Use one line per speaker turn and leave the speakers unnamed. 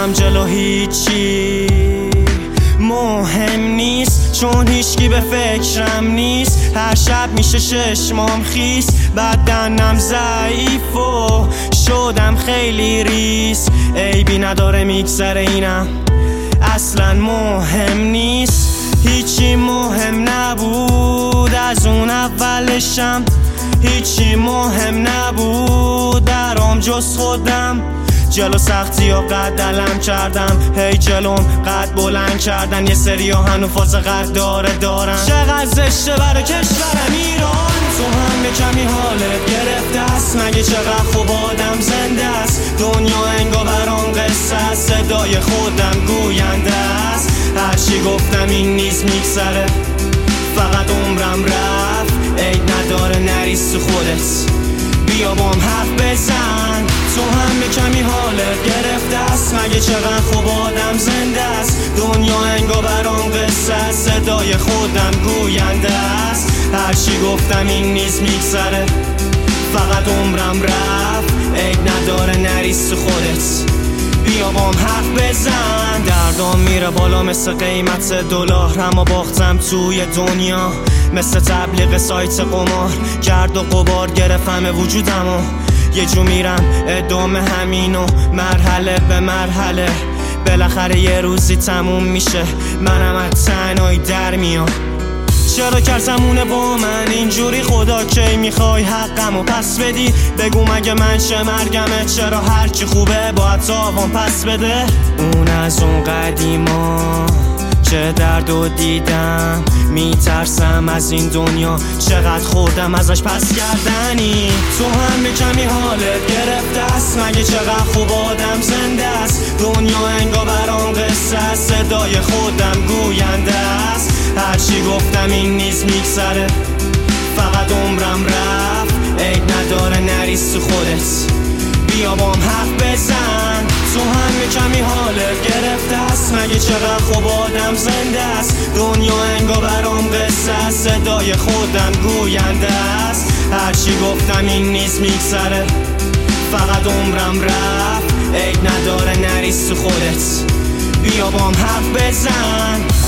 میرم جلو هیچی مهم نیست، چون هیچکی به فکرم نیست. هر شب میشه چشمام خیس، بدنم ضعیف و شدم خیلی ریس. عیبی نداره میگذره اینم اصلا مهم نیست. هیچی مهم نبود از اون اولشم، هیچی مهم نبود برام جز خودم. جلو سختی ها قد علم کردم، هی جلوم قد بلند کردن. یه سری ها هنو فاز قد دارن. چقدر زشته برای کشورم ایران، تو هم به کمی حالت گرفته است. مگه چقدر خوب آدم زنده است، دنیا انگار برام قصه است. صدای خودم گوینده است، هرچی گفتم این نیز میگذره. فقط عمرم رفت، عید نداره نریز تو خودت. بیا بام حرف بزن، تو هم به کمی حالت گرفته است. مگه چقدر خوب آدم زنده است، دنیا انگار برام قصه است. صدای خودم گوینده است، هرچی گفتم این نیز میگذره. فقط عمرم رفت، عید نداره نریز تو خودت. بیا بام حرف بزن. دردام میره بالا مثل قیمت دلار، اما باختم توی دنیا مثل تبلیغ سایت قمار. گرد و غبار گرفت همه وجودمو، یه جو میرم ادامه همینو مرحله به مرحله. بالاخره یه روزی تموم میشه، منم از تنهایی در میام. چرا کرزمونه با من اینجوری؟ خدا کی میخوای حقمو پس بدی؟ بگو مگه من چه مرگمه؟ چرا هرچی خوبه باید تاوان پس بده؟ اون از اون قدیما چه دردو دیدم، میترسم از این دنیا چقدر خوردم ازش پس کردنی. تو هم به کمی حالت گرفته است، مگه چقدر خوب آدم زنده است. دنیا انگار برام قصه است، صدای خودم گوینده است. هرچی گفتم این نیز میگذره. فقط عمرم رفت، عید نداره نریز تو خودت. بیا بام حرف بزن، تو هم به کمی حالت گرفته است. مگه چقدر خوب آدم زنده است، دنیا انگار برام قصه است. صدای خودم گوینده است، هرچی گفتم این نیز میگذره. فقط عمرم رفت، عید نداره نریز تو خودت. بیا بام حرف بزن.